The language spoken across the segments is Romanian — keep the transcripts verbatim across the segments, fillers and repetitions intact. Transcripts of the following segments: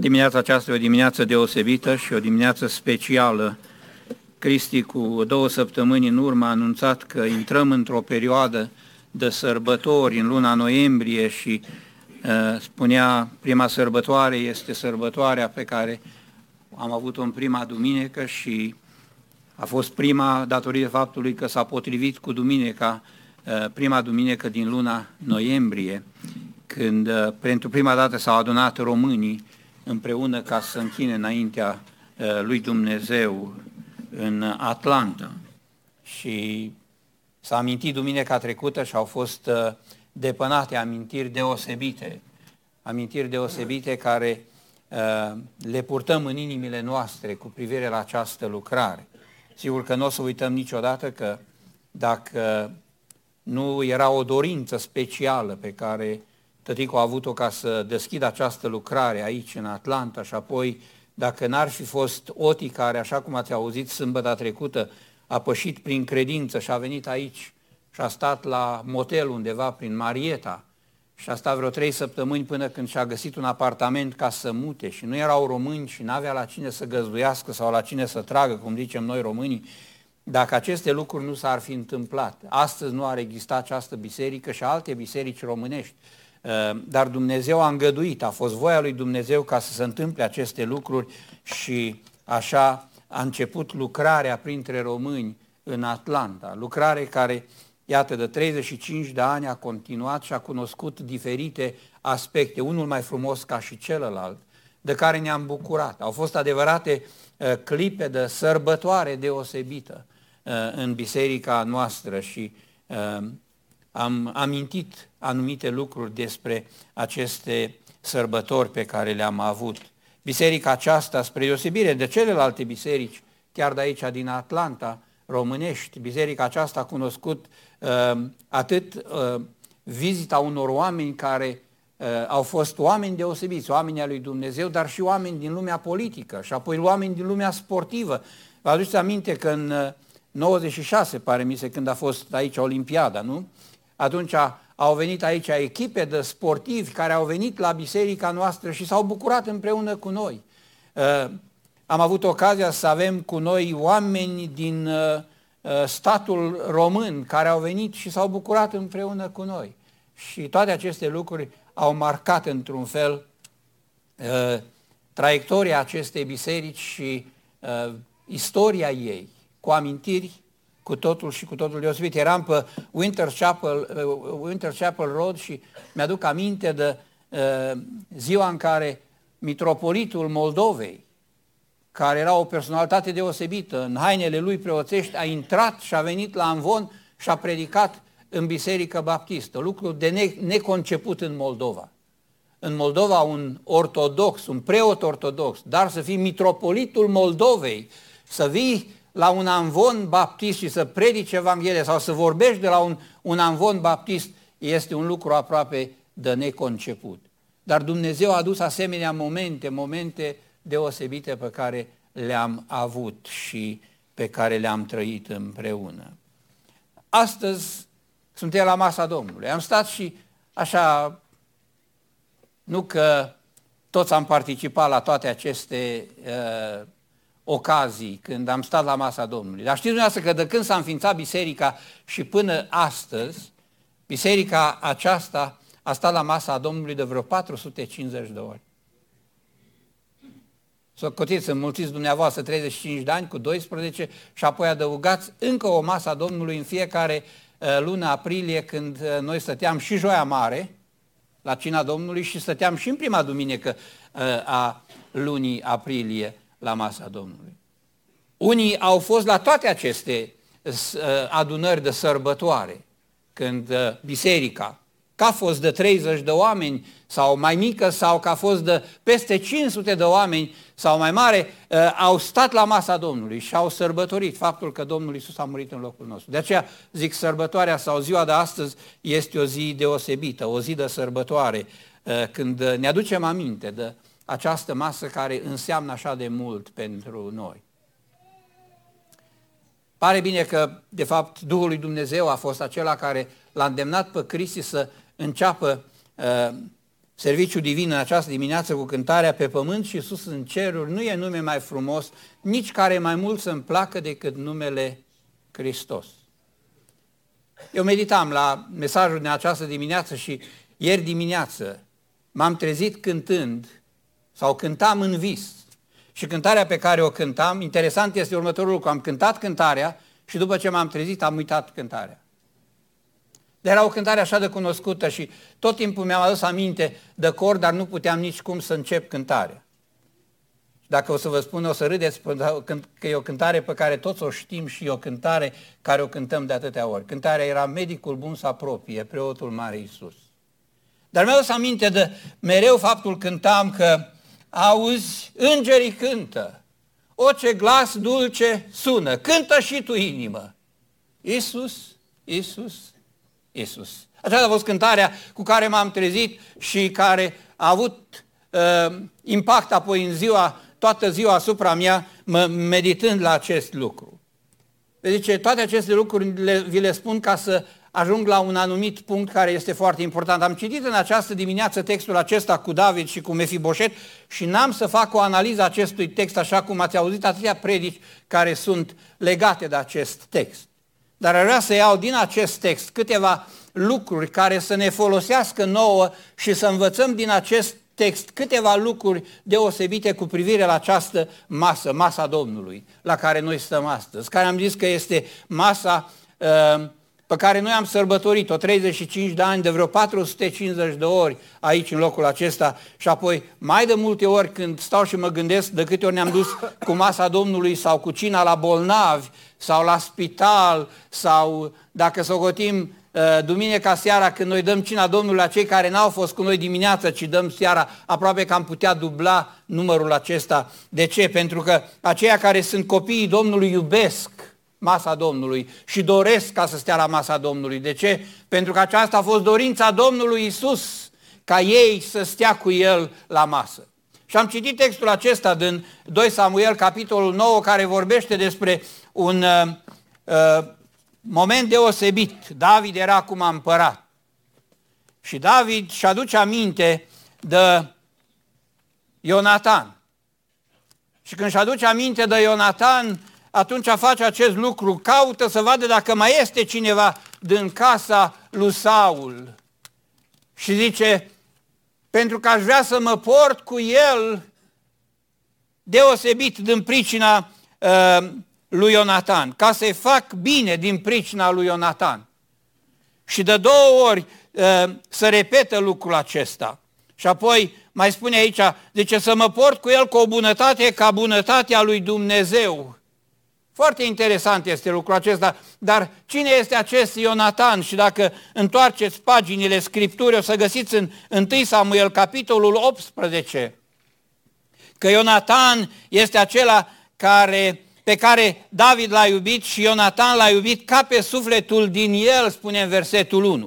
Dimineața aceasta e o dimineață deosebită și o dimineață specială. Cristi cu două săptămâni în urmă a anunțat că intrăm într-o perioadă de sărbători în luna noiembrie și uh, spunea, prima sărbătoare este sărbătoarea pe care am avut-o în prima duminică și a fost prima datorită faptului că s-a potrivit cu duminica, uh, prima duminică din luna noiembrie, când uh, pentru prima dată s-au adunat românii împreună ca să închine înaintea uh, lui Dumnezeu în Atlanta. Și s-a amintit duminica trecută și au fost uh, depănate amintiri deosebite, amintiri deosebite care uh, le purtăm în inimile noastre cu privire la această lucrare. Sigur că nu o să uităm niciodată că dacă nu era o dorință specială pe care tăticul a avut-o ca să deschidă această lucrare aici în Atlanta și apoi dacă n-ar fi fost Oti care, așa cum ați auzit sâmbătă trecută, a pășit prin credință și a venit aici și a stat la motel undeva prin Marietta și a stat vreo trei săptămâni până când și-a găsit un apartament ca să mute și nu erau români și n-avea la cine să găzduiască sau la cine să tragă, cum zicem noi românii, dacă aceste lucruri nu s-ar fi întâmplat. Astăzi nu ar exista această biserică și alte biserici românești. Dar Dumnezeu a îngăduit, a fost voia lui Dumnezeu ca să se întâmple aceste lucruri și așa a început lucrarea printre români în Atlanta. Lucrare care, iată, de treizeci și cinci de ani a continuat și a cunoscut diferite aspecte, unul mai frumos ca și celălalt, de care ne-am bucurat. Au fost adevărate uh, clipe de sărbătoare deosebită uh, în biserica noastră și uh, am amintit anumite lucruri despre aceste sărbători pe care le-am avut. Biserica aceasta, spre deosebire de celelalte biserici, chiar de aici din Atlanta, românești, biserica aceasta a cunoscut uh, atât uh, vizita unor oameni care uh, au fost oameni deosebiți, oameni ai lui Dumnezeu, dar și oameni din lumea politică și apoi oameni din lumea sportivă. Vă aduceți aminte că în uh, nouăzeci și șase, pare mi se, când a fost aici Olimpiada, nu? Atunci au venit aici echipe de sportivi care au venit la biserica noastră și s-au bucurat împreună cu noi. Uh, am avut ocazia să avem cu noi oameni din uh, statul român care au venit și s-au bucurat împreună cu noi. Și toate aceste lucruri au marcat într-un fel uh, traiectoria acestei biserici și uh, istoria ei, cu amintiri cu totul și cu totul deosebit. Eram pe Winter Chapel, uh, Winter Chapel Road și mi-aduc aminte de uh, ziua în care mitropolitul Moldovei, care era o personalitate deosebită, în hainele lui preoțești, a intrat și a venit la Amvon și a predicat în biserică baptistă. Lucru de ne- neconceput în Moldova. În Moldova un ortodox, un preot ortodox, dar să fii mitropolitul Moldovei, să vii la un amvon baptist și să predici Evanghelia sau să vorbești de la un, un amvon baptist, este un lucru aproape de neconceput. Dar Dumnezeu a adus asemenea momente, momente deosebite pe care le-am avut și pe care le-am trăit împreună. Astăzi suntem la masa Domnului. Am stat și așa, nu că toți am participat la toate aceste uh, ocazii când am stat la masa Domnului. Dar știți dumneavoastră că de când s-a înființat biserica și până astăzi, biserica aceasta a stat la masa Domnului de vreo patru sute cincizeci de ori. Să cotiți, înmulțiți dumneavoastră treizeci și cinci de ani cu doisprezece și apoi adăugați încă o masă a Domnului în fiecare uh, lună aprilie, când uh, noi stăteam și Joia Mare la cina Domnului și stăteam și în prima duminică uh, a lunii aprilie la masa Domnului. Unii au fost la toate aceste uh, adunări de sărbătoare, când uh, biserica, că a fost de treizeci de oameni sau mai mică sau că a fost de peste cinci sute de oameni sau mai mare, uh, au stat la masa Domnului și au sărbătorit faptul că Domnul Iisus a murit în locul nostru. De aceea zic, sărbătoarea sau ziua de astăzi este o zi deosebită, o zi de sărbătoare, uh, când ne aducem aminte de această masă care înseamnă așa de mult pentru noi. Pare bine că, de fapt, Duhul lui Dumnezeu a fost acela care l-a îndemnat pe Cristi să înceapă uh, serviciu divin în această dimineață cu cântarea Pe pământ și sus în ceruri, nu e nume mai frumos, nici care mai mult să-mi placă decât numele Hristos. Eu meditam la mesajul din această dimineață și ieri dimineață m-am trezit cântând sau cântam în vis. Și cântarea pe care o cântam, interesant este următorul lucru, am cântat cântarea și după ce m-am trezit am uitat cântarea. Dar era o cântare așa de cunoscută și tot timpul mi-am adus aminte de cor, dar nu puteam nici cum să încep cântarea. Dacă o să vă spun, o să râdeți că e o cântare pe care toți o știm și e o cântare care o cântăm de atâtea ori. Cântarea era Medicul bun să apropie, preotul mare Iisus. Dar mi-am adus aminte de mereu faptul cântam că auzi, îngerii cântă, o ce glas dulce sună, cântă și tu inimă. Iisus, Iisus, Iisus. Aceasta a fost cântarea cu care m-am trezit și care a avut uh, impact apoi în ziua, toată ziua asupra mea, mă, meditând la acest lucru. Zice, toate aceste lucruri le, vi le spun ca să ajung la un anumit punct care este foarte important. Am citit în această dimineață textul acesta cu David și cu Mefiboset și n-am să fac o analiză acestui text așa cum ați auzit atâtea predici care sunt legate de acest text. Dar aș vrea să iau din acest text câteva lucruri care să ne folosească nouă și să învățăm din acest text câteva lucruri deosebite cu privire la această masă, masa Domnului, la care noi stăm astăzi, care am zis că este masa uh, pe care noi am sărbătorit-o treizeci și cinci de ani, de vreo patru sute cincizeci de ori aici în locul acesta și apoi mai de multe ori când stau și mă gândesc de câte ori ne-am dus cu masa Domnului sau cu cina la bolnavi sau la spital sau dacă socotim duminica seara când noi dăm cina Domnului la cei care n-au fost cu noi dimineața, ci dăm seara, aproape că am putea dubla numărul acesta. De ce? Pentru că aceia care sunt copiii Domnului iubesc masa Domnului și doresc ca să stea la masa Domnului. De ce? Pentru că aceasta a fost dorința Domnului Iisus, ca ei să stea cu El la masă. Și am citit textul acesta din doi Samuel, capitolul nouă, care vorbește despre un uh, uh, moment deosebit. David era acum împărat. Și David își aduce aminte de Ionatan. Și când își aduce aminte de Ionatan, atunci face acest lucru, caută să vadă dacă mai este cineva din casa lui Saul. Și zice, pentru că aș vrea să mă port cu el deosebit din pricina uh, lui Ionatan, ca să-i fac bine din pricina lui Ionatan. Și de două ori uh, se repetă lucrul acesta. Și apoi mai spune aici, zice să mă port cu el cu o bunătate ca bunătatea lui Dumnezeu. Foarte interesant este lucrul acesta, dar cine este acest Ionatan? Și dacă întoarceți paginile Scripturii, o să găsiți în întâi Samuel, capitolul optsprezece, că Ionatan este acela care, pe care David l-a iubit și Ionatan l-a iubit ca pe sufletul din el, spune în versetul unu.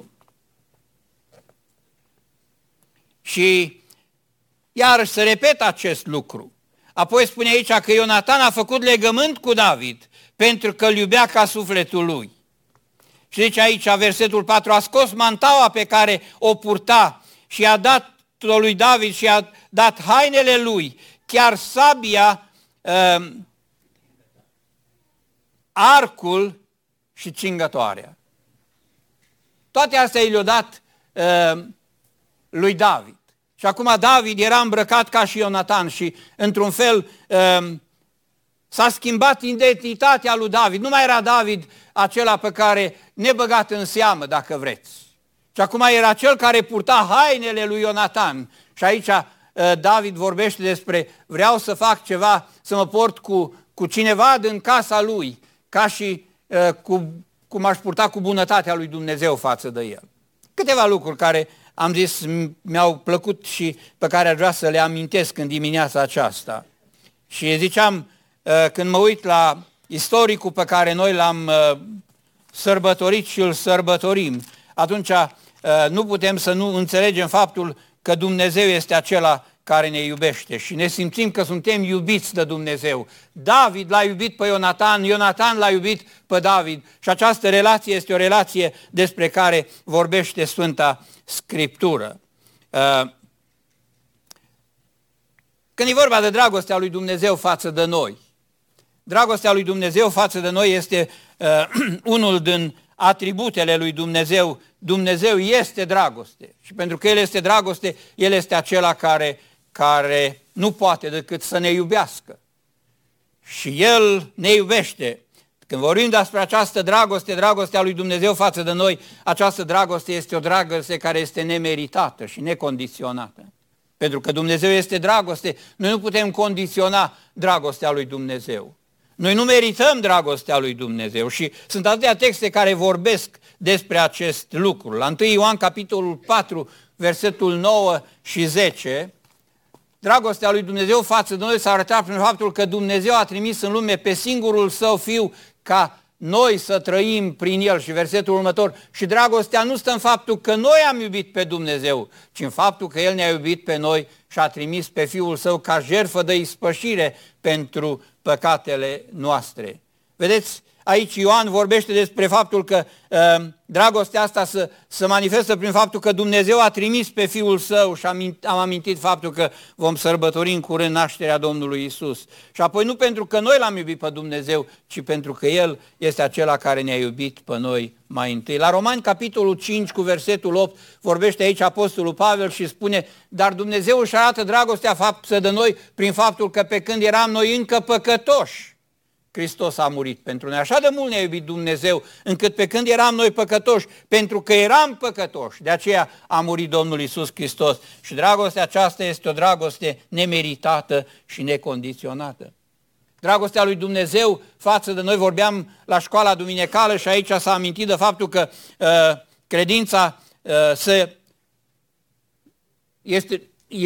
Și iarăși se repetă acest lucru. Apoi spune aici că Ionatan a făcut legământ cu David pentru că îl iubea ca sufletul lui. Și zice aici, versetul patru, a scos mantaua pe care o purta și a dat-o lui David și a dat hainele lui, chiar sabia, uh, arcul și cingătoarea. Toate astea i le-a dat uh, lui David. Și acum David era îmbrăcat ca și Ionatan și, într-un fel, s-a schimbat identitatea lui David. Nu mai era David acela pe care, nebăgat în seamă, dacă vreți. Și acum era cel care purta hainele lui Ionatan. Și aici David vorbește despre, vreau să fac ceva, să mă port cu, cu cineva din casa lui, ca și cu, cum aș purta cu bunătatea lui Dumnezeu față de el. Câteva lucruri care am zis, mi-au plăcut și pe care aș vrea să le amintesc în dimineața aceasta. Și ziceam, când mă uit la istoricul pe care noi l-am sărbătorit și îl sărbătorim, atunci nu putem să nu înțelegem faptul că Dumnezeu este acela care ne iubește și ne simțim că suntem iubiți de Dumnezeu. David l-a iubit pe Ionatan, Ionatan l-a iubit pe David și această relație este o relație despre care vorbește Sfânta Scriptură. Când e vorba de dragostea lui Dumnezeu față de noi, dragostea lui Dumnezeu față de noi este uh, unul din atributele lui Dumnezeu. Dumnezeu este dragoste și pentru că El este dragoste, El este acela care, care nu poate decât să ne iubească. Și El ne iubește. Când vorbim despre această dragoste, dragostea lui Dumnezeu față de noi, această dragoste este o dragoste care este nemeritată și necondiționată. Pentru că Dumnezeu este dragoste, noi nu putem condiționa dragostea lui Dumnezeu. Noi nu merităm dragostea lui Dumnezeu și sunt atâtea texte care vorbesc despre acest lucru. La întâi Ioan, capitolul patru, versetul nouă și zece, dragostea lui Dumnezeu față de noi s-a arătat prin faptul că Dumnezeu a trimis în lume pe singurul Său Fiu ca noi să trăim prin El. Și versetul următor, și dragostea nu stă în faptul că noi am iubit pe Dumnezeu, ci în faptul că El ne-a iubit pe noi și a trimis pe Fiul Său ca jertfă de ispășire pentru păcatele noastre. Vedeți, aici Ioan vorbește despre faptul că uh, dragostea asta se, se manifestă prin faptul că Dumnezeu a trimis pe Fiul Său și am, am amintit faptul că vom sărbători în curând nașterea Domnului Isus. Și apoi nu pentru că noi L-am iubit pe Dumnezeu, ci pentru că El este acela care ne-a iubit pe noi mai întâi. La Romani, capitolul cinci, cu versetul opt, vorbește aici Apostolul Pavel și spune, dar Dumnezeu își arată dragostea față de noi prin faptul că pe când eram noi încă păcătoși, Hristos a murit pentru noi. Așa de mult ne-a iubit Dumnezeu, încât pe când eram noi păcătoși, pentru că eram păcătoși, de aceea a murit Domnul Iisus Hristos. Și dragostea aceasta este o dragoste nemeritată și necondiționată. Dragostea lui Dumnezeu față de noi, vorbeam la școala duminicală și aici s-a amintit de faptul că uh, credința uh, se, este,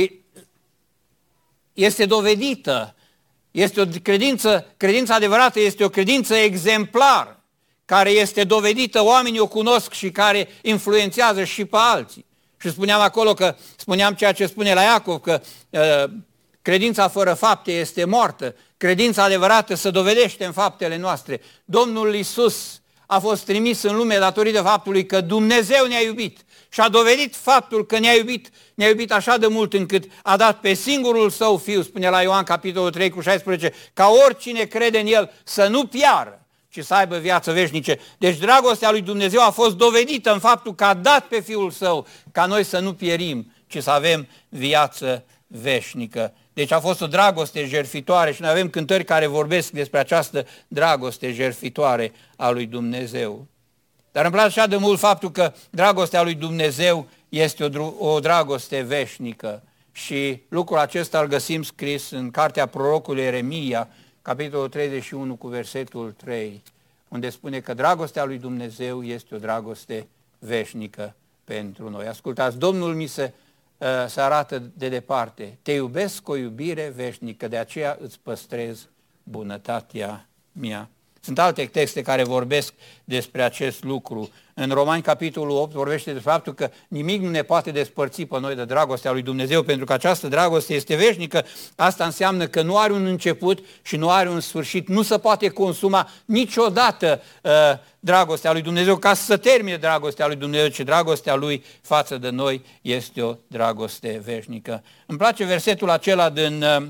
este dovedită. Este o credință, credința adevărată este o credință exemplară, care este dovedită, oamenii o cunosc și care influențează și pe alții. Și spuneam acolo că, spuneam ceea ce spune la Iacov, că uh, credința fără fapte este moartă, credința adevărată se dovedește în faptele noastre. Domnul Iisus a fost trimis în lume datorită faptului că Dumnezeu ne-a iubit și a dovedit faptul că ne-a iubit, ne-a iubit așa de mult încât a dat pe singurul Său Fiu, spune la Ioan capitolul trei cu șaisprezece, ca oricine crede în El să nu piară, ci să aibă viață veșnice. Deci dragostea lui Dumnezeu a fost dovedită în faptul că a dat pe Fiul Său ca noi să nu pierim, ci să avem viață veșnică. Deci a fost o dragoste jertfitoare și noi avem cântări care vorbesc despre această dragoste jertfitoare a lui Dumnezeu. Dar îmi place așa de mult faptul că dragostea lui Dumnezeu este o, o dragoste veșnică și lucrul acesta îl găsim scris în cartea prorocului Ieremia, capitolul treizeci și unu cu versetul trei, unde spune că dragostea lui Dumnezeu este o dragoste veșnică pentru noi. Ascultați, Domnul mi se, uh, se arată de departe, te iubesc cu o iubire veșnică, de aceea îți păstrez bunătatea mea. Sunt alte texte care vorbesc despre acest lucru. În Romani, capitolul opt, vorbește despre faptul că nimic nu ne poate despărți pe noi de dragostea lui Dumnezeu, pentru că această dragoste este veșnică. Asta înseamnă că nu are un început și nu are un sfârșit. Nu se poate consuma niciodată uh, dragostea lui Dumnezeu ca să termine dragostea lui Dumnezeu, ci dragostea lui față de noi este o dragoste veșnică. Îmi place versetul acela din... Uh,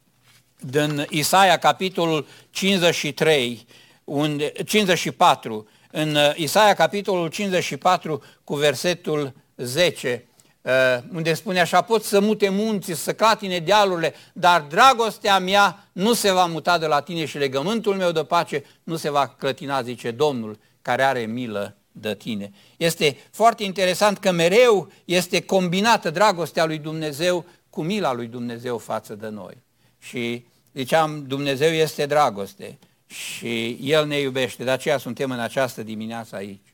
din Isaia, capitolul cincizeci și trei, unde, cincizeci și patru, în Isaia, capitolul cincizeci și patru, cu versetul zece, unde spune așa, pot să mute munții, să clatine dealurile, dar dragostea mea nu se va muta de la tine și legământul meu de pace nu se va clătina, zice Domnul, care are milă de tine. Este foarte interesant că mereu este combinată dragostea lui Dumnezeu cu mila lui Dumnezeu față de noi. Și ziceam, Dumnezeu este dragoste și El ne iubește, de aceea suntem în această dimineață aici.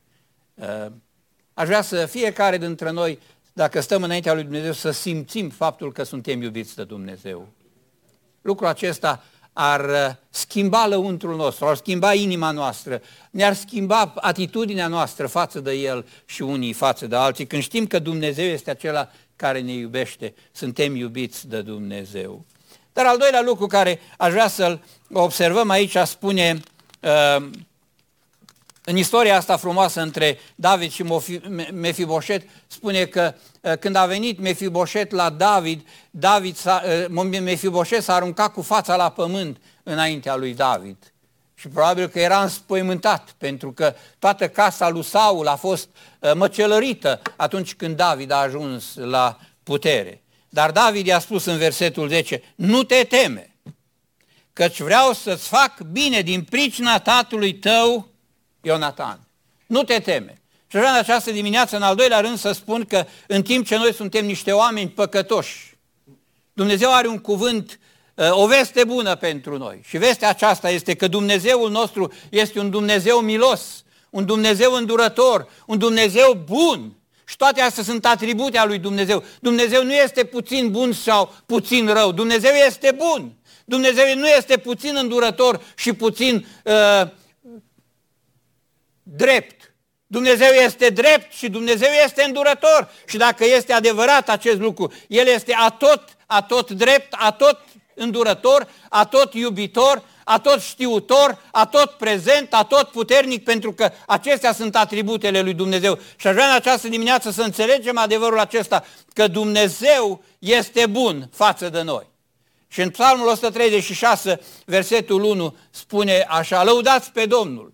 Aș vrea să fiecare dintre noi, dacă stăm înaintea lui Dumnezeu, să simțim faptul că suntem iubiți de Dumnezeu. Lucrul acesta ar schimba lăuntrul nostru, ar schimba inima noastră, ne-ar schimba atitudinea noastră față de El și unii față de alții. Când știm că Dumnezeu este acela care ne iubește, suntem iubiți de Dumnezeu. Dar al doilea lucru care aș vrea să-l observăm aici spune uh, În istoria asta frumoasă între David și Mefiboset, spune că când a venit Mefiboset la David, David s-a, Mefiboset s-a aruncat cu fața la pământ înaintea lui David. Și probabil că era înspăimântat, pentru că toată casa lui Saul a fost măcelărită atunci când David a ajuns la putere. Dar David i-a spus în versetul zece, nu te teme, căci vreau să-ți fac bine din pricina tatălui tău, Ionatan. Nu te teme. Și vreau în această dimineață, în al doilea rând, să spun că în timp ce noi suntem niște oameni păcătoși, Dumnezeu are un cuvânt, o veste bună pentru noi. Și vestea aceasta este că Dumnezeul nostru este un Dumnezeu milos, un Dumnezeu îndurător, un Dumnezeu bun. Și toate astea sunt atribute ale lui Dumnezeu. Dumnezeu nu este puțin bun sau puțin rău. Dumnezeu este bun. Dumnezeu nu este puțin îndurător și puțin uh, drept. Dumnezeu este drept și Dumnezeu este îndurător. Și dacă este adevărat acest lucru, El este atot, atot drept, atot îndurător, atot iubitor, atot știutor, atot prezent, atot puternic, pentru că acestea sunt atributele lui Dumnezeu. Și aș vrea în această dimineață să înțelegem adevărul acesta, că Dumnezeu este bun față de noi. Și în Psalmul o sută treizeci și șase, versetul unu, spune așa, lăudați pe Domnul,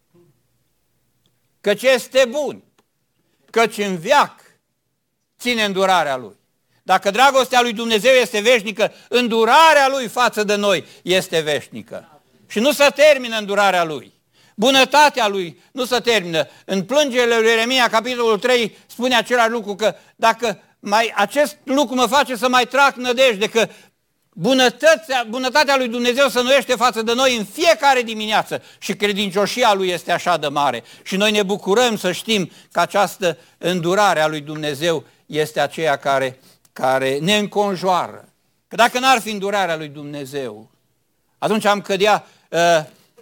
căci este bun, căci în veac ține îndurarea Lui. Dacă dragostea lui Dumnezeu este veșnică, îndurarea Lui față de noi este veșnică. Și nu se termină îndurarea Lui. Bunătatea Lui nu se termină. În plângerile lui Ieremia, capitolul trei, spune același lucru, că dacă mai, acest lucru mă face să mai trag nădejde, că bunătatea, bunătatea lui Dumnezeu se înnoiește față de noi în fiecare dimineață și credincioșia Lui este așa de mare. Și noi ne bucurăm să știm că această îndurare a lui Dumnezeu este aceea care care ne înconjoară. Că dacă n-ar fi îndurarea lui Dumnezeu, atunci am cădea uh,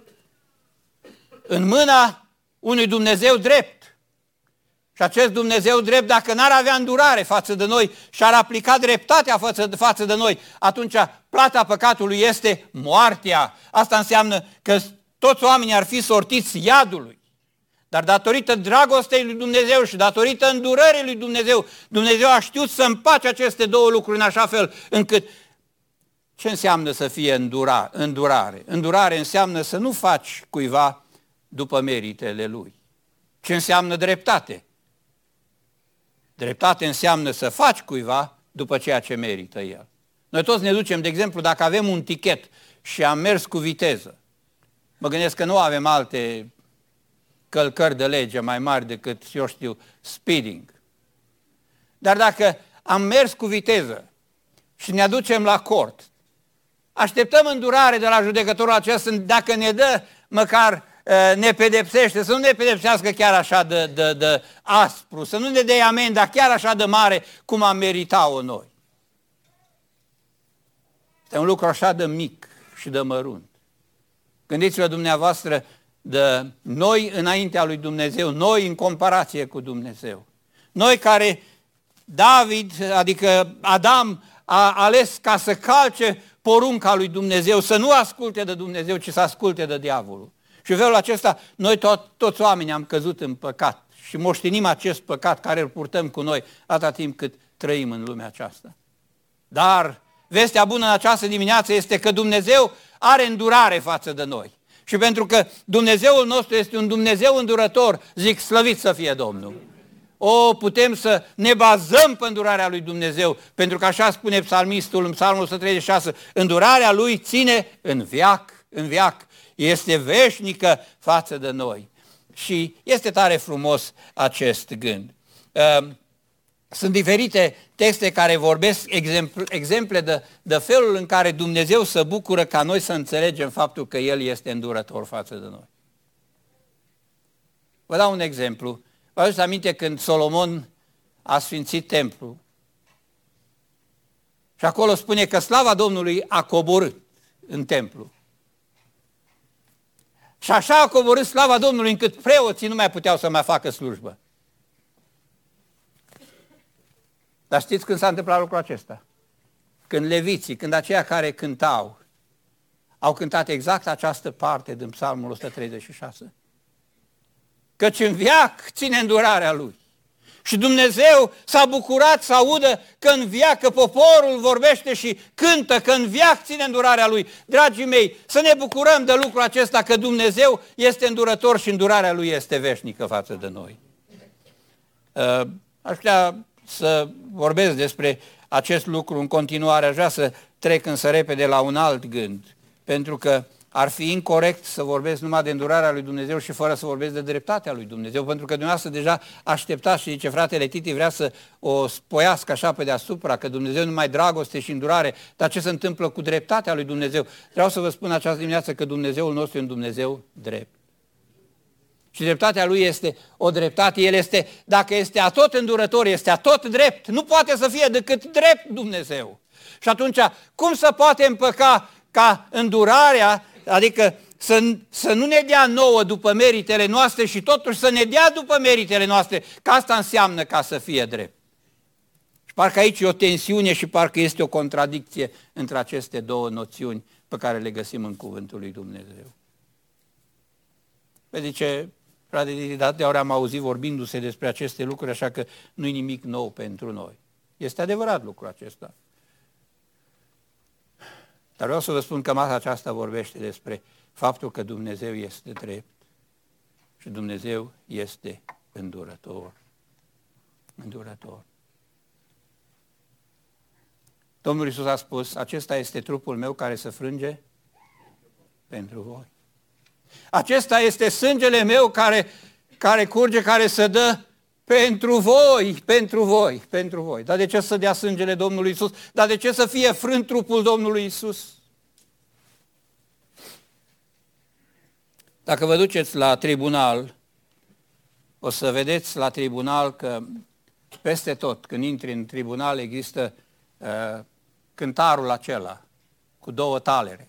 în mâna unui Dumnezeu drept. Și acest Dumnezeu drept, dacă n-ar avea îndurare față de noi și ar aplica dreptatea față de, față de noi, atunci plata păcatului este moartea. Asta înseamnă că toți oamenii ar fi sortiți iadului. Dar datorită dragostei lui Dumnezeu și datorită îndurării lui Dumnezeu, Dumnezeu a știut să împace aceste două lucruri în așa fel încât ce înseamnă să fie îndura, îndurare? Îndurare înseamnă să nu faci cuiva după meritele lui. Ce înseamnă dreptate? Dreptate înseamnă să faci cuiva după ceea ce merită el. Noi toți ne ducem, de exemplu, dacă avem un tichet și am mers cu viteză, mă gândesc că nu avem alte călcări de lege mai mari decât, eu știu, speeding. Dar dacă am mers cu viteză și ne aducem la cort, așteptăm îndurare de la judecătorul acesta, dacă ne dă, măcar ne pedepsește, să nu ne pedepsească chiar așa de, de, de aspru, să nu ne dea amenda chiar așa de mare cum am merita-o noi. Este un lucru așa de mic și de mărunt. Gândiți-vă dumneavoastră de noi înaintea lui Dumnezeu, noi în comparație cu Dumnezeu. Noi care David, adică Adam, a ales ca să calce porunca lui Dumnezeu, să nu asculte de Dumnezeu, ci să asculte de diavolul. Și în felul acesta, noi tot, toți oamenii am căzut în păcat și moștenim acest păcat care îl purtăm cu noi atâta timp cât trăim în lumea aceasta. Dar vestea bună în această dimineață este că Dumnezeu are îndurare față de noi. Și pentru că Dumnezeul nostru este un Dumnezeu îndurător, zic, slăvit să fie Domnul. O, putem să ne bazăm pe îndurarea lui Dumnezeu, pentru că așa spune psalmistul în Psalmul o sută treizeci și șase, îndurarea lui ține în veac, în veac, este veșnică față de noi. Și este tare frumos acest gând. Sunt diferite texte care vorbesc exemple, exemple de, de felul în care Dumnezeu se bucură ca noi să înțelegem faptul că El este îndurător față de noi. Vă dau un exemplu. Vă aduceți aminte când Solomon a sfințit templul și acolo spune că slava Domnului a coborât în templu. Și așa a coborât slava Domnului încât preoții nu mai puteau să mai facă slujbă. Dar știți când s-a întâmplat lucrul acesta? Când leviții, când aceia care cântau, au cântat exact această parte din Psalmul o sută treizeci și șase. căci în veac ține îndurarea Lui. Și Dumnezeu s-a bucurat să audă că în veac, că poporul vorbește și cântă, că în veac ține îndurarea Lui. Dragii mei, să ne bucurăm de lucrul acesta, că Dumnezeu este îndurător și îndurarea Lui este veșnică față de noi. Aș vrea să vorbesc despre acest lucru în continuare, aș vrea să trec însă repede la un alt gând, pentru că ar fi incorect să vorbesc numai de îndurarea lui Dumnezeu și fără să vorbesc de dreptatea lui Dumnezeu, pentru că dumneavoastră deja așteptați și zice fratele Titi vrea să o spoiască așa pe deasupra, că Dumnezeu nu mai dragoste și îndurare, dar ce se întâmplă cu dreptatea lui Dumnezeu? Vreau să vă spun această dimineață că Dumnezeul nostru e un Dumnezeu drept. Și dreptatea Lui este o dreptate, El este, dacă este atot îndurător, este atot drept, nu poate să fie decât drept Dumnezeu. Și atunci, cum să poate împăca ca îndurarea, adică să, să nu ne dea nouă după meritele noastre și totuși să ne dea după meritele noastre, că asta înseamnă ca să fie drept. Și parcă aici e o tensiune și parcă este o contradicție între aceste două noțiuni pe care le găsim în Cuvântul lui Dumnezeu. Păi zice, frate, de atâtea ori am auzit vorbindu-se despre aceste lucruri, așa că nu-i nimic nou pentru noi. Este adevărat lucrul acesta. Dar vreau să vă spun că masa aceasta vorbește despre faptul că Dumnezeu este drept și Dumnezeu este îndurător. Îndurător. Domnul Iisus a spus, acesta este trupul meu care se frânge pentru voi. Acesta este sângele meu care, care curge, care se dă pentru voi, pentru voi, pentru voi. Dar de ce să dea sângele Domnului Iisus? Dar de ce să fie frânt trupul Domnului Iisus? Dacă vă duceți la tribunal, o să vedeți la tribunal că peste tot, când intri în tribunal, există uh, cântarul acela cu două talere.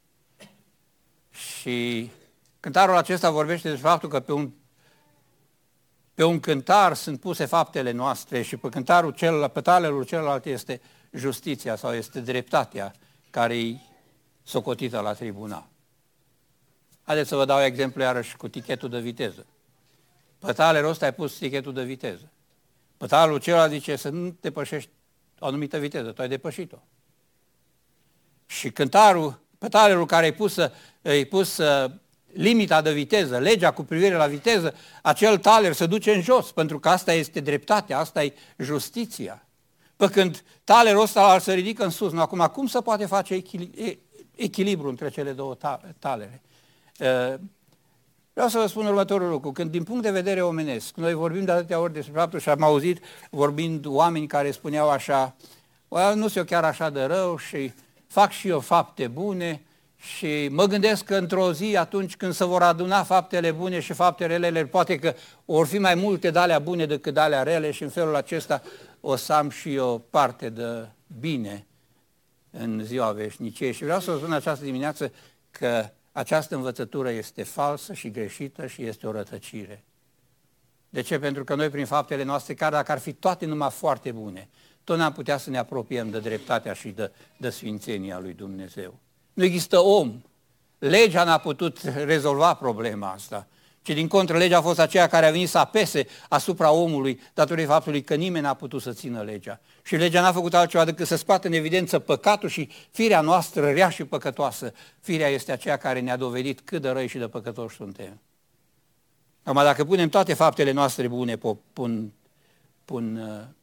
Și cântarul acesta vorbește despre faptul că pe un, pe un cântar sunt puse faptele noastre și pe cântarul celălalt, pe talerul celălalt este justiția sau este dreptatea care e socotită la tribunal. Haideți să vă dau exemplu iarăși cu tichetul de viteză. Pe talerul ăsta ai pus tichetul de viteză. Pe talerul celălalt zice să nu depășești o anumită viteză, tu ai depășit-o. Și cântarul, pe talerul care ai pus, ai pus limita de viteză, legea cu privire la viteză, acel taler se duce în jos, pentru că asta este dreptatea, asta e justiția. Pe când talerul ăsta se ridică în sus, nu, acum cum se poate face echilibru între cele două talere? Vreau să vă spun următorul lucru, când din punct de vedere omenesc, noi vorbim de atâtea ori despre faptul și am auzit vorbind oameni care spuneau așa, nu sunt eu chiar așa de rău și fac și eu fapte bune și mă gândesc că într-o zi, atunci când se vor aduna faptele bune și faptele rele, poate că vor fi mai multe de alea bune decât de alea rele și în felul acesta o să am și eu parte de bine în ziua veșniciei. Și vreau să vă spun această dimineață că această învățătură este falsă și greșită și este o rătăcire. De ce? Pentru că noi prin faptele noastre, chiar dacă ar fi toate numai foarte bune, tot n-am putea să ne apropiem de dreptatea și de, de sfințenia lui Dumnezeu. Nu există om. Legea n-a putut rezolva problema asta, ci din contră legea a fost aceea care a venit să apese asupra omului datorită faptului că nimeni n-a putut să țină legea. Și legea n-a făcut altceva decât să scoată în evidență păcatul și firea noastră rea și păcătoasă. Firea este aceea care ne-a dovedit cât de răi și de păcătoși suntem. Acum, dacă punem toate faptele noastre bune pe, pun, pun,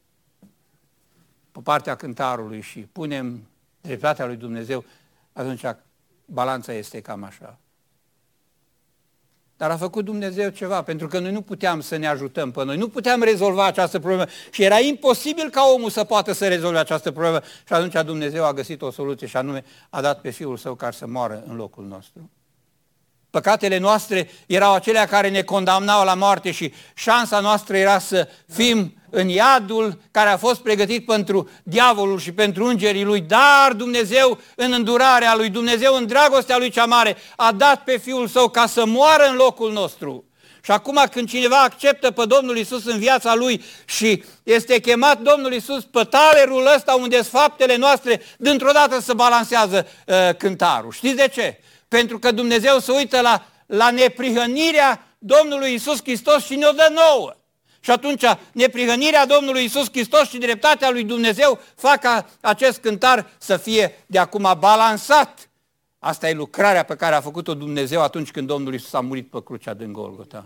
pe partea cântarului și punem dreptatea lui Dumnezeu, atunci balanța este cam așa. Dar a făcut Dumnezeu ceva, pentru că noi nu puteam să ne ajutăm pe noi, nu puteam rezolva această problemă și era imposibil ca omul să poată să rezolve această problemă și atunci Dumnezeu a găsit o soluție și anume a dat pe Fiul Său ca să moară în locul nostru. Păcatele noastre erau acelea care ne condamnau la moarte și șansa noastră era să fim în iadul care a fost pregătit pentru diavolul și pentru îngerii lui, dar Dumnezeu în îndurarea lui, Dumnezeu în dragostea lui cea mare a dat pe Fiul Său ca să moară în locul nostru. Și acum când cineva acceptă pe Domnul Iisus în viața lui și este chemat Domnul Iisus pe talerul ăsta unde sunt faptele noastre, dintr-o dată se balansează uh, cântarul. Știți de ce? Pentru că Dumnezeu se uită la, la neprihănirea Domnului Iisus Hristos și ne-o dă nouă. Și atunci neprihănirea Domnului Iisus Hristos și dreptatea lui Dumnezeu fac ca acest cântar să fie de acum balansat. Asta e lucrarea pe care a făcut-o Dumnezeu atunci când Domnul Iisus a murit pe crucea din Golgota.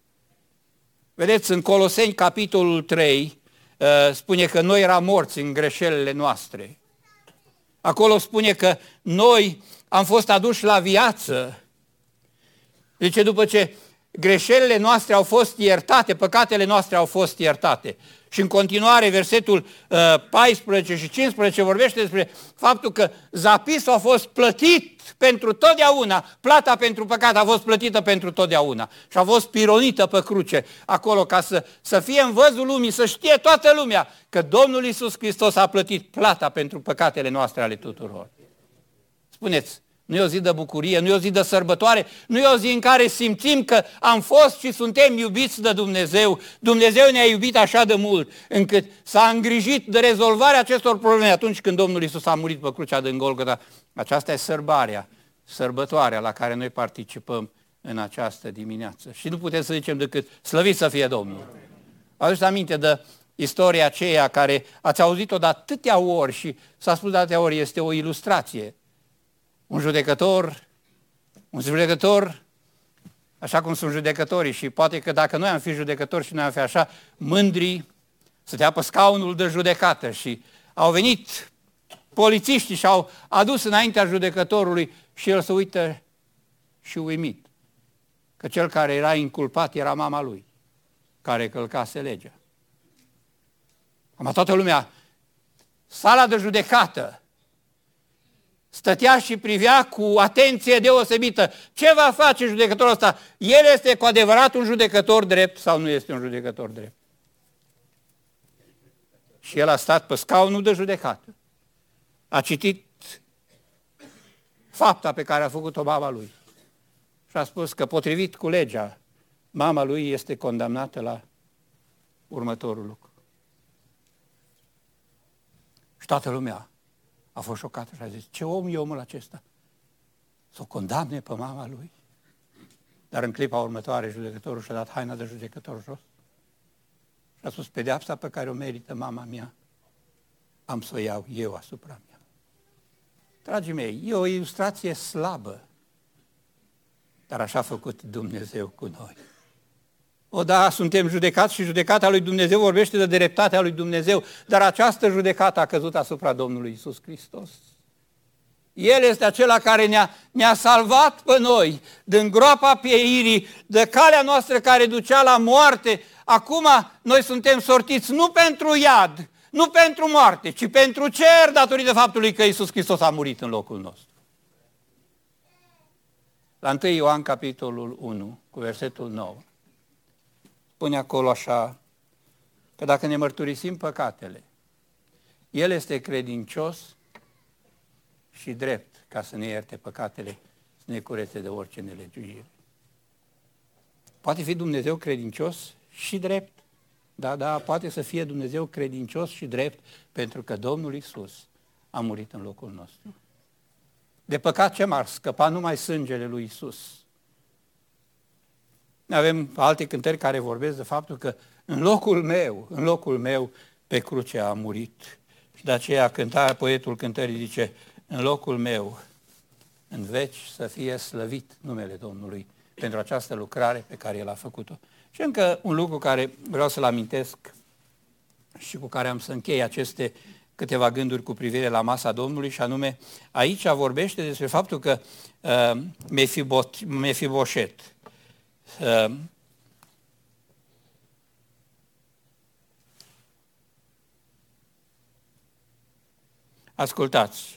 Vedeți, în Coloseni, capitolul trei, spune că noi eram morți în greșelile noastre. Acolo spune că noi am fost aduși la viață. Deci după ce greșelile noastre au fost iertate, păcatele noastre au fost iertate. Și în continuare, versetul paisprezece și cincisprezece vorbește despre faptul că zapisul a fost plătit pentru totdeauna, plata pentru păcat a fost plătită pentru totdeauna și a fost pironită pe cruce acolo ca să, să fie în văzul lumii, să știe toată lumea că Domnul Iisus Hristos a plătit plata pentru păcatele noastre ale tuturor. Spuneți, nu e o zi de bucurie, nu e o zi de sărbătoare, nu e o zi în care simțim că am fost și suntem iubiți de Dumnezeu. Dumnezeu ne-a iubit așa de mult, încât s-a îngrijit de rezolvarea acestor probleme atunci când Domnul Iisus a murit pe crucea din Golgota. Aceasta e sărbarea, sărbătoarea la care noi participăm în această dimineață. Și nu putem să zicem decât slăvit să fie Domnul. Aduceți aminte de istoria aceea care ați auzit-o de atâtea ori și s-a spus de atâtea ori, este o ilustrație. Un judecător, un judecător, așa cum sunt judecătorii și poate că dacă noi am fi judecători și noi am fi așa mândri, stătea pe scaunul de judecată și au venit polițiștii și au adus înaintea judecătorului și el se uită și uimit că cel care era inculpat era mama lui, care călcase legea. Acum toată lumea, sala de judecată, stătea și privea cu atenție deosebită. Ce va face judecătorul ăsta? El este cu adevărat un judecător drept sau nu este un judecător drept? Și el a stat pe scaunul de judecată. A citit fapta pe care a făcut-o mama lui. Și a spus că potrivit cu legea, mama lui este condamnată la următorul lucru. Și toată lumea a fost șocată și a zis, ce om e omul acesta? Să o condamne pe mama lui? Dar în clipa următoare, judecătorul și-a dat haina de judecător jos și a spus, pedeapsa pe care o merită mama mea, am să o iau eu asupra mea. Dragii mei, e o ilustrație slabă, dar așa a făcut Dumnezeu cu noi. O, da, suntem judecați și judecata lui Dumnezeu vorbește de dreptatea lui Dumnezeu, dar această judecată a căzut asupra Domnului Iisus Hristos. El este acela care ne-a, ne-a salvat pe noi din groapa pieirii, de calea noastră care ducea la moarte. Acum noi suntem sortiți nu pentru iad, nu pentru moarte, ci pentru cer, datorită faptului că Iisus Hristos a murit în locul nostru. La întâi Ioan, capitolul unu, cu versetul nouă. Spune acolo așa, că dacă ne mărturisim păcatele, El este credincios și drept ca să ne ierte păcatele, să ne curete de orice nelegiuire. Poate fi Dumnezeu credincios și drept. Da, da, poate să fie Dumnezeu credincios și drept pentru că Domnul Iisus a murit în locul nostru. De păcat ce m-ar scăpa numai sângele lui Iisus. Avem alte cântări care vorbesc de faptul că în locul meu, în locul meu, pe cruce a murit. Și de aceea cânta, poetul cântării zice, în locul meu, în veci să fie slăvit numele Domnului pentru această lucrare pe care El a făcut-o. Și încă un lucru care vreau să-l amintesc și cu care am să închei aceste câteva gânduri cu privire la masa Domnului, și anume, aici vorbește despre faptul că uh, Mefibot, Mefiboset, uh, ascultați,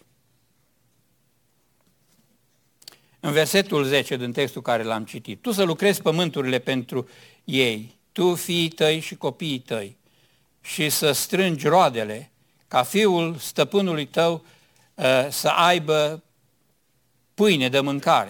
în versetul zece din textul care l-am citit, tu să lucrezi pământurile pentru ei, tu, fiii tăi și copiii tăi, și să strângi roadele, ca fiul stăpânului tău uh, să aibă pâine de mâncare.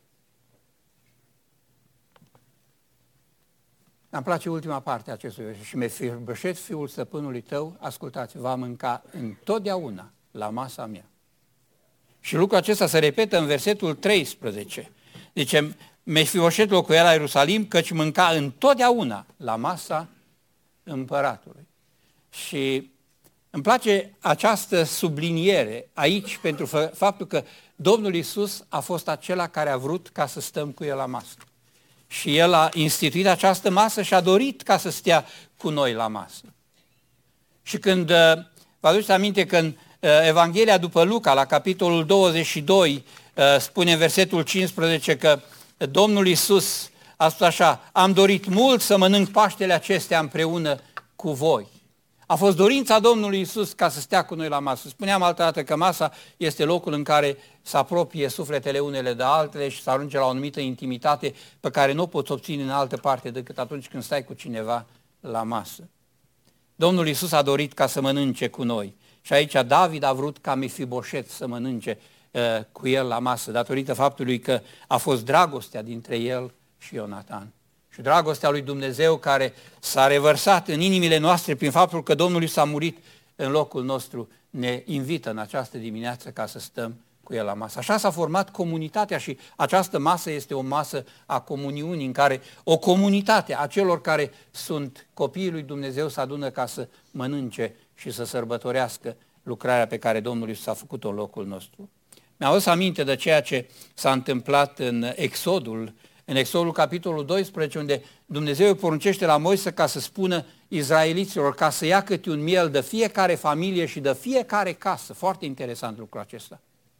Îmi place ultima parte a acestui verset. Și Mefiboset, fiul stăpânului tău, ascultați, va mânca întotdeauna la masa mea. Și lucrul acesta se repetă în versetul treisprezece. Zice, Mefiboset locuia la Ierusalim, căci mânca întotdeauna la masa împăratului. Și îmi place această subliniere aici pentru faptul că Domnul Iisus a fost acela care a vrut ca să stăm cu El la masă. Și El a instituit această masă și a dorit ca să stea cu noi la masă. Și când, vă aduceți aminte că în Evanghelia după Luca, la capitolul douăzeci și doi, spune în versetul cincisprezece că Domnul Iisus a spus așa: am dorit mult să mănânc Paștele acestea împreună cu voi. A fost dorința Domnului Iisus ca să stea cu noi la masă. Spuneam altă dată că masa este locul în care se apropie sufletele unele de altele și se ajunge la o anumită intimitate pe care nu o poți obține în altă parte decât atunci când stai cu cineva la masă. Domnul Iisus a dorit ca să mănânce cu noi. Și aici David a vrut ca Mefiboset să mănânce uh, cu el la masă, datorită faptului că a fost dragostea dintre el și Ionatan. Și dragostea lui Dumnezeu care s-a revărsat în inimile noastre prin faptul că Domnul Iisus a murit în locul nostru, ne invită în această dimineață ca să stăm cu el la masă. Așa s-a format comunitatea și această masă este o masă a comuniunii în care o comunitate a celor care sunt copiii lui Dumnezeu se adună ca să mănânce și să sărbătorească lucrarea pe care Domnul Iisus a făcut-o în locul nostru. Mi-am adus aminte de ceea ce s-a întâmplat în Exodul, în Exodul capitolul doisprezece, unde Dumnezeu îi poruncește la Moise ca să spună izraeliților ca să ia câte un miel de fiecare familie și de fiecare casă. Foarte interesant lucrul acesta.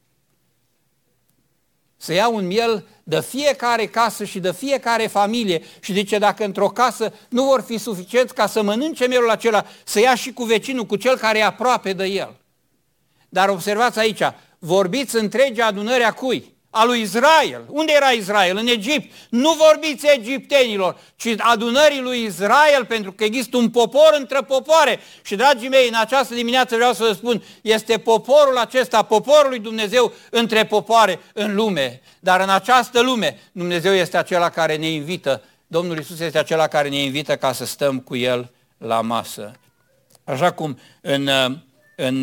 Să ia un miel de fiecare casă și de fiecare familie și zice, dacă într-o casă nu vor fi suficienți ca să mănânce mielul acela, să ia și cu vecinul, cu cel care e aproape de el. Dar observați aici, vorbiți întregi adunări a cui? A lui Israel. Unde era Israel? În Egipt. Nu vorbiți egiptenilor, ci adunării lui Israel, pentru că există un popor între popoare. Și, dragii mei, în această dimineață vreau să vă spun, este poporul acesta, poporul lui Dumnezeu între popoare în lume. Dar în această lume, Dumnezeu este acela care ne invită, Domnul Iisus este acela care ne invită ca să stăm cu El la masă. Așa cum în, în,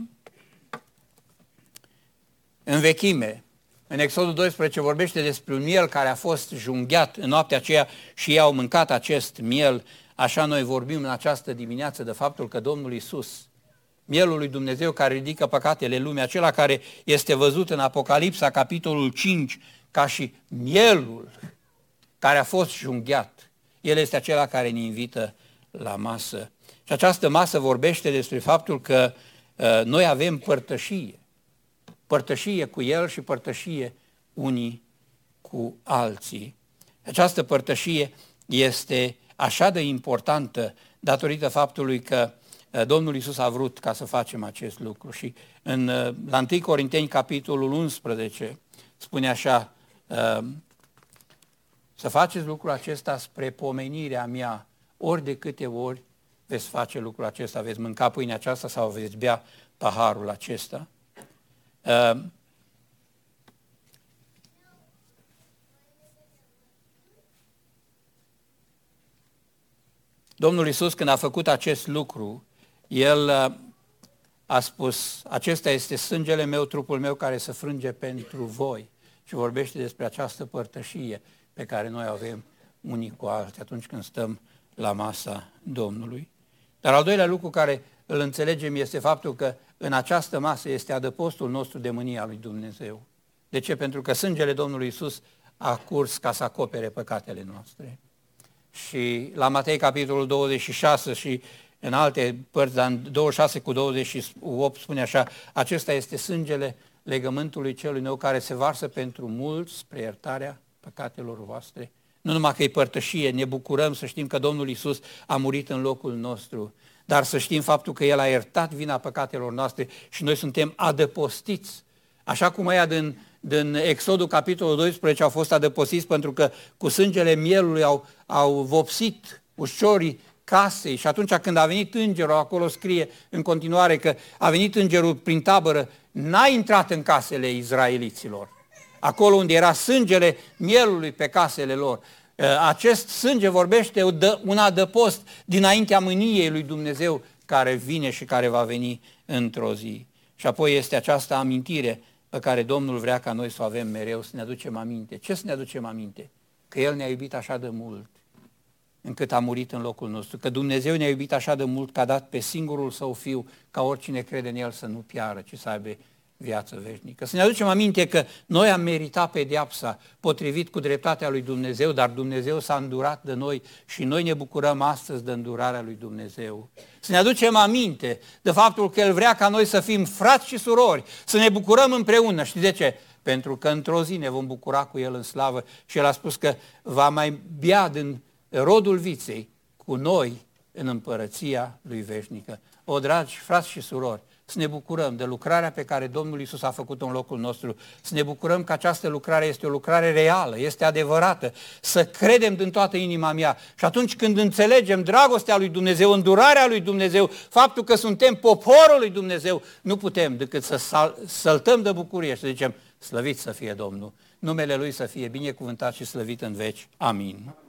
în vechime, în Exodul doisprezece vorbește despre un miel care a fost junghiat în noaptea aceea și ei au mâncat acest miel. Așa noi vorbim în această dimineață de faptul că Domnul Iisus, mielul lui Dumnezeu care ridică păcatele lumii, acela care este văzut în Apocalipsa, capitolul cinci, ca și mielul care a fost junghiat, El este acela care ne invită la masă. Și această masă vorbește despre faptul că uh, noi avem părtășie. Părtășie cu El și părtășie unii cu alții. Această părtășie este așa de importantă datorită faptului că Domnul Iisus a vrut ca să facem acest lucru. Și în, la întâi Corinteni, capitolul unsprezece, spune așa, să faceți lucrul acesta spre pomenirea mea, ori de câte ori veți face lucrul acesta, veți mânca pâinea aceasta sau veți bea paharul acesta. Uh, Domnul Iisus, când a făcut acest lucru, El uh, a spus, acesta este sângele meu, trupul meu care se frânge pentru voi. Și vorbește despre această părtășie pe care noi avem unii cu alții atunci când stăm la masa Domnului. Dar al doilea lucru care îl înțelegem este faptul că în această masă este adăpostul nostru de mânia lui Dumnezeu. De ce? Pentru că sângele Domnului Iisus a curs ca să acopere păcatele noastre. Și la Matei, capitolul douăzeci și șase și în alte părți, dar în douăzeci și șase cu douăzeci și opt spune așa, acesta este sângele legământului celui nou care se varsă pentru mulți spre iertarea păcatelor voastre. Nu numai că e părtășie, ne bucurăm să știm că Domnul Iisus a murit în locul nostru, dar să știm faptul că El a iertat vina păcatelor noastre și noi suntem adăpostiți. Așa cum aia din, din Exodul capitolul doisprezece au fost adăpostiți pentru că cu sângele mielului au, au vopsit ușorii casei și atunci când a venit îngerul, acolo scrie în continuare că a venit îngerul prin tabără, n-a intrat în casele izraeliților, acolo unde era sângele mielului pe casele lor. Acest sânge vorbește un adăpost dinaintea mâniei lui Dumnezeu care vine și care va veni într-o zi. Și apoi este această amintire pe care Domnul vrea ca noi să o avem mereu, să ne aducem aminte. Ce să ne aducem aminte? Că El ne-a iubit așa de mult, încât a murit în locul nostru, că Dumnezeu ne-a iubit așa de mult că a dat pe singurul Său Fiu, ca oricine crede în El să nu piară, ci să aibă viață veșnică. Să ne aducem aminte că noi am meritat pedeapsa potrivit cu dreptatea lui Dumnezeu, dar Dumnezeu s-a îndurat de noi și noi ne bucurăm astăzi de îndurarea lui Dumnezeu. Să ne aducem aminte de faptul că El vrea ca noi să fim frați și surori, să ne bucurăm împreună. Știți de ce? Pentru că într-o zi ne vom bucura cu El în slavă și El a spus că va mai bea din rodul viței cu noi în împărăția lui veșnică. O, dragi frați și surori, să ne bucurăm de lucrarea pe care Domnul Iisus a făcut-o în locul nostru, să ne bucurăm că această lucrare este o lucrare reală, este adevărată, să credem din toată inima mea și atunci când înțelegem dragostea lui Dumnezeu, îndurarea lui Dumnezeu, faptul că suntem poporul lui Dumnezeu, nu putem decât să sal- săltăm de bucurie și să zicem, slăvit să fie Domnul, numele Lui să fie binecuvântat și slăvit în veci. Amin.